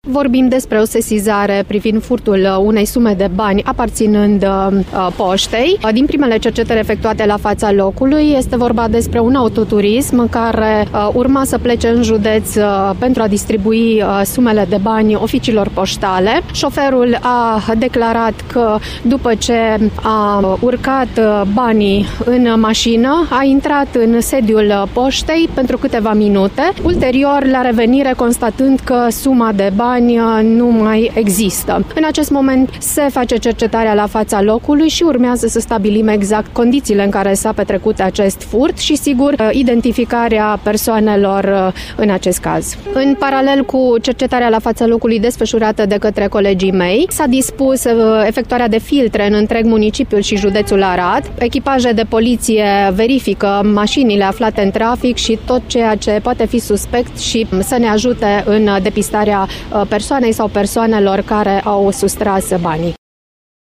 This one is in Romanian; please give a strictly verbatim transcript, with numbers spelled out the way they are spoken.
Vorbim despre o sesizare privind furtul unei sume de bani aparținând uh, poștei. Din primele cercetări efectuate la fața locului, este vorba despre un autoturism care uh, urma să plece în județ uh, pentru a distribui uh, sumele de bani oficiilor poștale. Șoferul a declarat că după ce a urcat uh, banii în mașină, a intrat în sediul poștei pentru câteva minute. Ulterior, la revenire, constatând că suma de bani nu mai există. În acest moment se face cercetarea la fața locului și urmează să stabilim exact condițiile în care s-a petrecut acest furt și, sigur, identificarea persoanelor în acest caz. În paralel cu cercetarea la fața locului desfășurată de către colegii mei, s-a dispus efectuarea de filtre în întreg municipiul și județul Arad. Echipaje de poliție verifică mașinile aflate în trafic și tot ceea ce poate fi suspect și să ne ajute în depistarea persoanei sau persoanelor care au sustras banii.